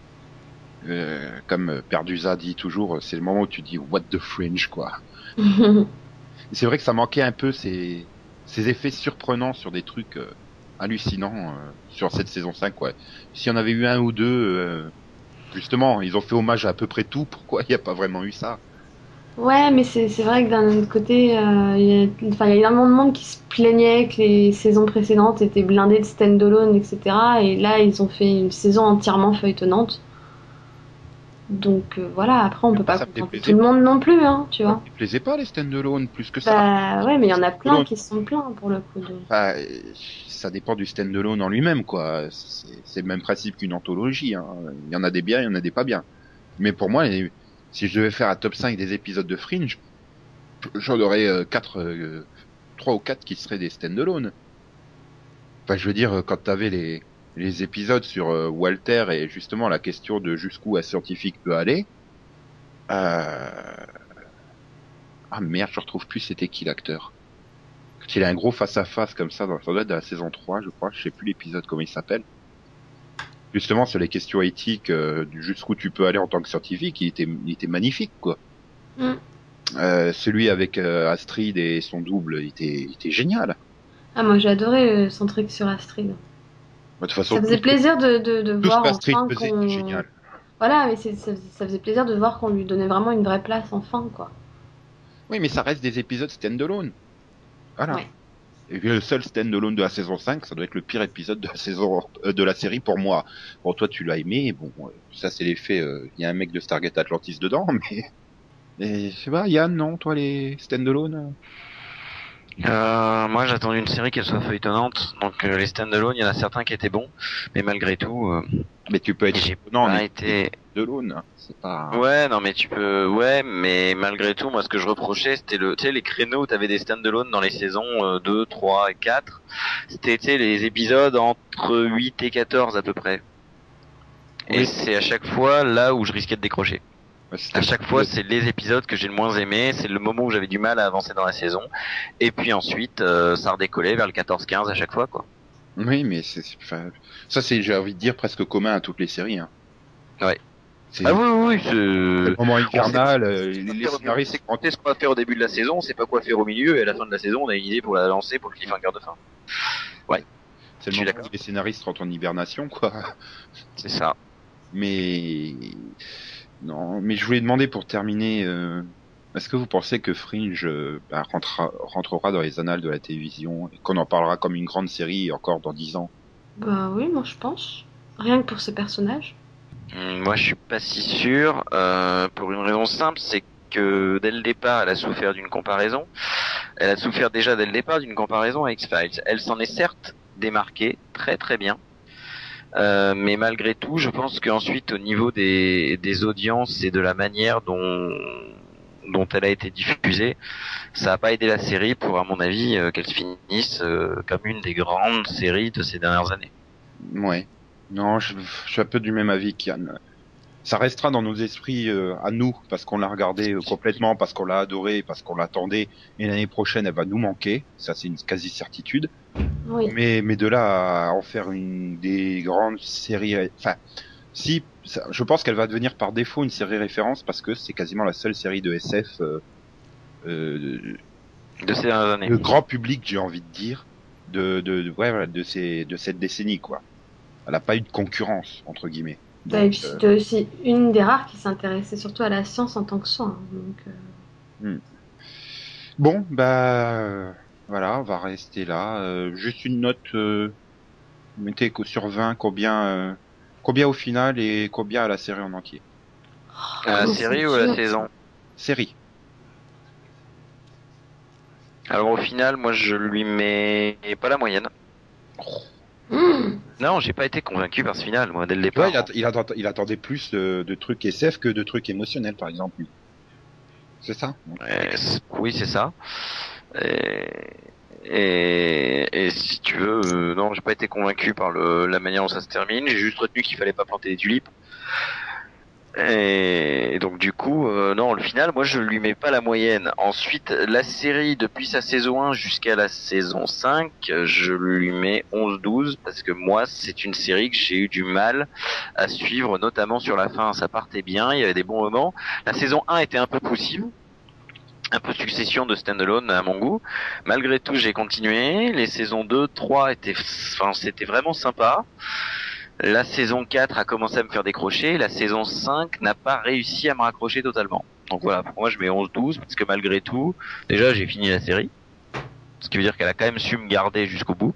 Comme Perdusa dit toujours, c'est le moment où tu dis What the Fringe, quoi. Et c'est vrai que ça manquait un peu ces effets surprenants sur des trucs hallucinants sur cette saison 5, ouais. S'il y en avait eu un ou deux, justement, ils ont fait hommage à peu près tout, pourquoi il n'y a pas vraiment eu ça? Ouais, mais c'est vrai que d'un autre côté, enfin, il y a énormément de monde qui se plaignait que les saisons précédentes étaient blindées de stand-alone, etc. Et là, ils ont fait une saison entièrement feuilletonnante. Donc voilà, après, on Mais peut moi, pas ça me contenter tout déplaisait le pas. monde non plus, hein, tu Ça me vois. déplaisait pas les stand-alone, plus que ça. Bah ouais, mais il y en a plein Stand-alone, qui sont pleins pour le coup. Donc. enfin, ça dépend du stand-alone en lui-même, quoi. C'est le même principe qu'une anthologie, hein. Il y en a des biens, il y en a des pas bien. Mais pour moi, si je devais faire un top 5 des épisodes de Fringe, j'en aurais trois ou quatre qui seraient des stand-alone. Enfin, je veux dire, quand t'avais les épisodes sur Walter et justement la question de jusqu'où un scientifique peut aller, euh... ah merde, je retrouve plus c'était qui l'acteur. Quand il a un gros face-à-face comme ça doit être de la saison 3, je crois, je sais plus l'épisode comment il s'appelle. Justement, sur les questions éthiques, du jusqu'où tu peux aller en tant que scientifique, il était magnifique, quoi. Mm. Celui avec Astrid et son double, il était génial. Ah, moi j'ai adoré son truc sur Astrid. De toute façon, Ça faisait plaisir de tout ce voir qu'Astrid enfin faisait était qu'on... génial. Voilà, mais ça faisait plaisir de voir qu'on lui donnait vraiment une vraie place enfin, quoi. Oui, mais ça reste des épisodes stand-alone. Voilà. Ouais. Et puis, le seul stand-alone de la saison 5, ça doit être le pire épisode de la saison de la série pour moi. Bon, toi, tu l'as aimé. Bon, ça, c'est l'effet. Il y a un mec de Stargate Atlantis dedans, mais je sais pas, Yann, non, toi, les stand-alone. Moi, j'attends une série qu'elle soit feuilletonnante. Donc les stand-alone, il y en a certains qui étaient bons, mais malgré tout, Mais tu peux être j'ai non, pas mais été. stand-alone, hein. C'est pas. Ouais, non, mais tu peux. Ouais, mais malgré tout, moi, ce que je reprochais, c'était tu sais, les créneaux où t'avais des stand-alone dans les saisons 2, 3 et 4. C'était, tu sais, les épisodes entre 8 et 14 à peu près. Et Oui, c'est à chaque fois là où je risquais de décrocher. c'était À le chaque fois, pilote. c'est les épisodes que j'ai le moins aimé, c'est le moment où j'avais du mal à avancer dans la saison. Et puis ensuite, ça redécollait vers le 14-15 à chaque fois, quoi. Oui, mais enfin, ça, c'est, j'ai envie de dire, presque commun à toutes les séries, hein. Ouais. Ah C'est oui, oui, oui, le moment on sait infernal, quoi les faire scénaristes, on sait ce qu'on va faire au début de la saison, on sait pas quoi faire au milieu, et à la fin de la saison, on a une idée pour la lancer pour le cliffhanger de fin. Ouais, c'est je le suis moment où d'accord. les scénaristes rentrent en hibernation, quoi. C'est ça. Mais non, mais je voulais demander pour terminer, est-ce que vous pensez que Fringe rentrera dans les annales de la télévision et qu'on en parlera comme une grande série encore dans 10 ans? Bah oui, moi je pense. Rien que pour ce personnage. Moi, je suis pas si sûr, pour une raison simple, c'est que dès le départ, elle a souffert d'une comparaison. Elle a souffert déjà dès le départ d'une comparaison à X-Files. Elle s'en est certes démarquée très très bien. Mais malgré tout, je pense qu'ensuite, au niveau des audiences et de la manière dont elle a été diffusée, ça n'a pas aidé la série pour, à mon avis, qu'elle finisse comme une des grandes séries de ces dernières années. Ouais. Non, je suis un peu du même avis qu'Yann. Ça restera dans nos esprits à nous parce qu'on l'a regardé complètement, parce qu'on l'a adoré, parce qu'on l'attendait. Et l'année prochaine, elle va nous manquer. Ça, c'est une quasi certitude. Oui. Mais de là à en faire une des grandes séries, enfin, si, je pense qu'elle va devenir par défaut une série référence parce que c'est quasiment la seule série de SF euh, De ces dernières années. de grand public, j'ai envie de dire, ouais, voilà, de cette décennie, quoi. Elle a pas eu de concurrence entre guillemets. Bah, et Donc, puis c'était aussi une des rares qui s'intéressait surtout à la science en tant que soin. Donc, hmm. Bon, bah voilà, on va rester là. Juste une note, mettez sur 20 combien au final et combien à la série en entier. À la oh, série c'est ou à la dur. saison? Série. Alors au final, moi je lui mets pas la moyenne. Mmh. Non, j'ai pas été convaincu par ce final, moi, dès le Tu vois, départ. il attendait plus de trucs SF que de trucs émotionnels, par exemple. Lui. C'est ça. Donc, Oui, c'est ça. Et, et si tu veux, non, j'ai pas été convaincu par la manière dont ça se termine. J'ai juste retenu qu'il fallait pas planter des tulipes. Et donc du coup, non, le final, moi je lui mets pas la moyenne. Ensuite, la série, depuis sa saison 1 jusqu'à la saison 5, je lui mets 11-12 parce que moi, c'est une série que j'ai eu du mal à suivre, notamment sur la fin. Ça partait bien, il y avait des bons moments. La saison 1 était un peu poussive, un peu succession de stand-alone à mon goût. Malgré tout, j'ai continué. Les saisons 2, 3 étaient, enfin, c'était vraiment sympa. La saison 4 a commencé à me faire décrocher. La saison 5 n'a pas réussi à me raccrocher totalement. Donc voilà, pour moi, je mets 11-12 parce que malgré tout, déjà, j'ai fini la série. Ce qui veut dire qu'elle a quand même su me garder jusqu'au bout.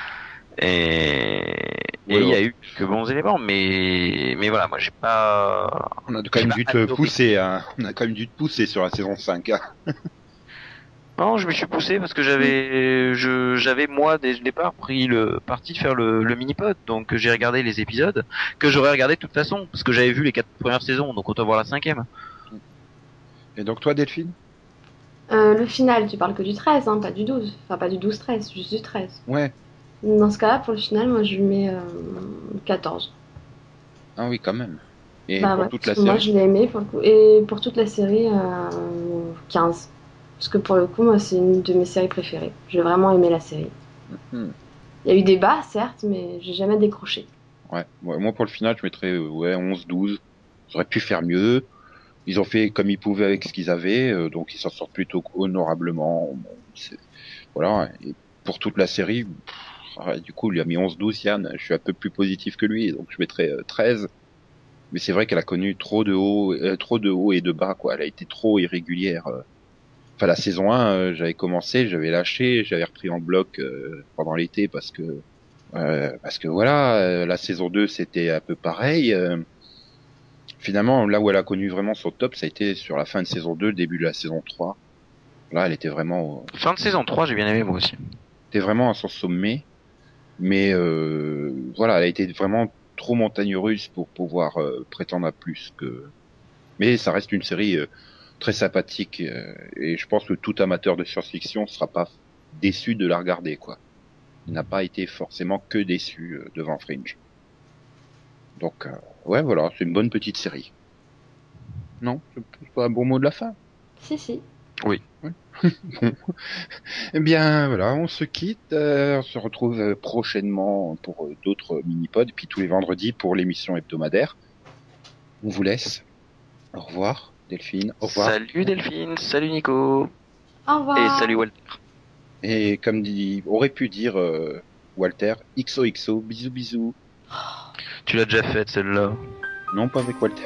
Et il y a eu quelques bons éléments, mais voilà, moi, j'ai pas... On a quand même dû te pousser, hein. On a quand même dû te pousser sur la saison 5, hein. Non, je me suis poussé parce que j'avais moi dès le départ pris le parti de faire le mini-pod, donc j'ai regardé les épisodes que j'aurais regardé de toute façon parce que j'avais vu les 4 premières saisons, donc autant voir la 5e. Et donc toi, Delphine? Le final, tu parles que du 13, hein, pas du 12. Enfin, pas du 12-13, juste du 13. Ouais. Dans ce cas-là, pour le final, moi, je lui mets 14. Ah oui, quand même. Et Bah pour ouais, toute la parce que moi, série? je l'ai aimé pour le coup. Et pour toute la série, 15. Parce que pour le coup, moi, c'est une de mes séries préférées. J'ai vraiment aimé la série. Mhm. Il y a eu des bas, certes, mais j'ai jamais décroché. Ouais. Moi, pour le final, je mettrais, ouais, 11-12. Ils auraient pu faire mieux. Ils ont fait comme ils pouvaient avec ce qu'ils avaient, donc ils s'en sortent plutôt honorablement. Bon, voilà. Et pour toute la série, ouais, du coup, il a mis 11-12, Yann. Je suis un peu plus positif que lui, donc je mettrais 13. Mais c'est vrai qu'elle a connu trop de hauts et de bas, quoi. Elle a été trop irrégulière. Enfin, la saison 1, j'avais commencé, j'avais lâché, j'avais repris en bloc pendant l'été parce que voilà, la saison 2 c'était un peu pareil. Finalement, là où elle a connu vraiment son top, ça a été sur la fin de saison 2, début de la saison 3. Là, elle était vraiment, Fin de saison 3, j'ai bien aimé moi aussi. à son sommet. Mais voilà, elle a été vraiment trop montagne russe pour pouvoir prétendre à plus que. Mais ça reste une série très sympathique et je pense que tout amateur de science-fiction sera pas déçu de la regarder, quoi. Il n'a pas été forcément que déçu devant Fringe. Donc ouais, voilà, c'est une bonne petite série. Non, c'est pas un bon mot de la fin. Si, si. Oui. Bon. Eh bien, voilà, on se quitte. On se retrouve prochainement pour d'autres mini-pods, et puis tous les vendredis pour l'émission hebdomadaire. On vous laisse. Au revoir, Delphine. Au revoir. Salut Delphine, salut Nico. Au revoir. Et salut Walter. Et comme aurait pu dire Walter, XOXO, bisous bisous. Tu l'as déjà faite celle-là. Non, pas avec Walter.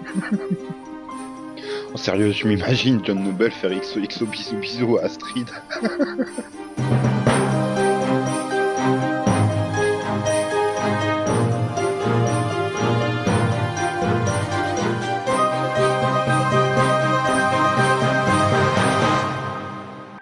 En sérieux, je m'imagine John Noble faire XOXO, bisous bisous à Astrid.